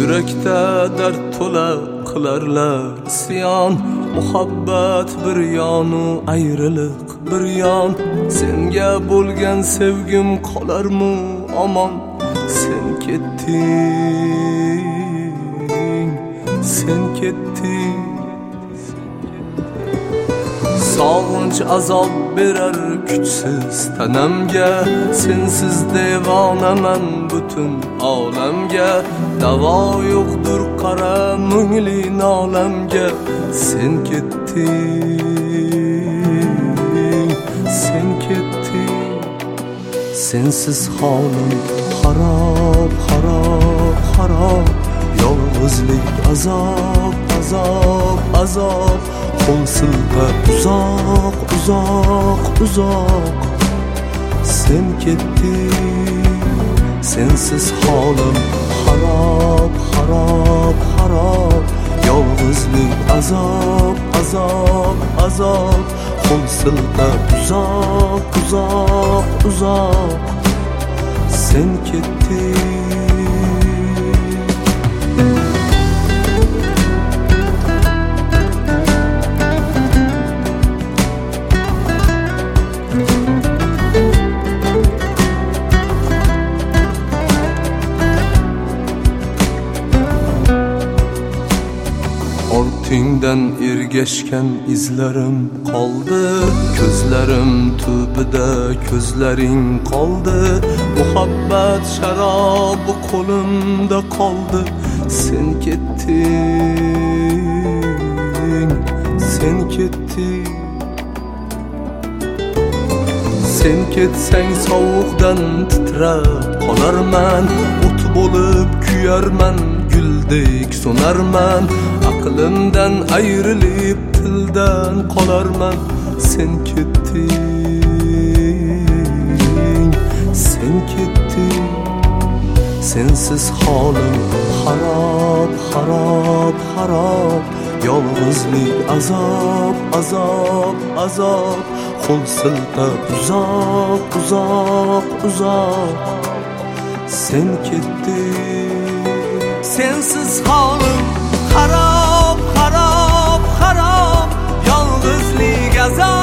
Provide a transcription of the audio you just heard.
Yurakda dard to'la qilarlar isyon. Muhabbat bir yonu, ayriliq bir yon. Senga bo'lgan sevgim qolarmi omon? Sen ketding, sen ketding. Sog'inch azob berar kuchsiz tanamga. Sensiz devonaman butun olamga. Davo yo'qdir qara mungli nolamga. Sen ketding, sen ketding. Sensiz holim xarob, xarob, xarob. Yolg'izlik azob, azob, azob. Qo'l siltab uzoq, uzoq, uzoq. Sen ketding, sensiz holim xarob, xarob, xarob. Yolg'izlik azob, azob, azob. Qo'l siltab uzoq, uzoq, uzoq. Sen ketding. Ortingdan ergashgan izlarim qoldi. Ko'zlarim tubida ko'zlaring qoldi. Muhabbat sharobi qo'limda qoldi. Sen ketding, sen ketding. Sen ketsang sovuqdan titrab qolarman. O't bo'lib kuyarman, guldek so'narman. Aqlimdan ayrilib tildan qolarman. Sen ketding, sen ketding. Sensiz holim xarob, xarob, xarob. Yolg'izlik azob, azob, azob. Qo'l siltab uzoq, uzoq, uzoq. Sen ketding. Sensiz holim xarob, xarob, xarob. Yolg'izlik azob.